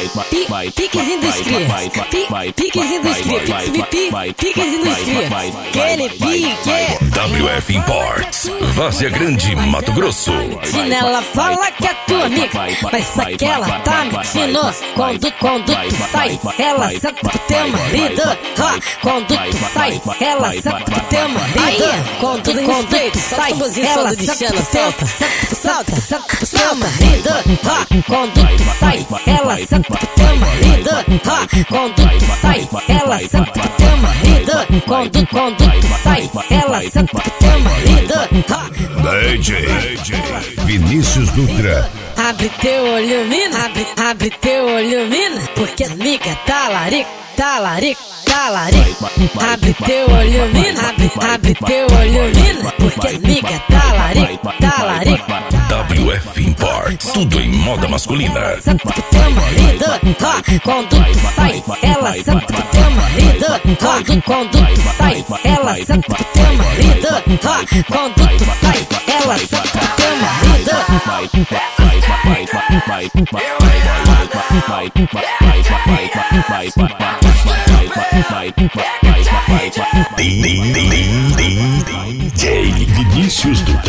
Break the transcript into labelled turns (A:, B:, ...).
A: Piques indústria, piques indústria, piques indústria, aquele pique.
B: WF Imports, Várzea Grande, Mato Grosso.
A: Chinela fala que é tua amiga, mas aquela tá mentindo. Quando tu sai, ela senta pro teu marido. Quando tu sai, ela senta pro teu marido. Quando tu sai, ela senta pro teu marido. Quando tu sai, ela senta pro teu marido. Quando tu sai, ela senta pro teu marido. Quando tu sai, ela senta pro teu marido.
B: DJ Vinícius Dutra.
A: Abre teu olho, mina, abre teu olho, mina, porque amiga tá larica, tá larica, tá larica. Abre teu olho, mina, abre teu olho, mina, porque amiga tá larica, tá larica.
B: WF Imports, tudo em moda masculina.
A: Senta pro teu marido, quando tu sai, ela senta pro teu marido. Quando tu sai, ela senta pro teu marido. Quando tu sai, ela senta pro teu marido.
B: DJ Vinícius Dutra.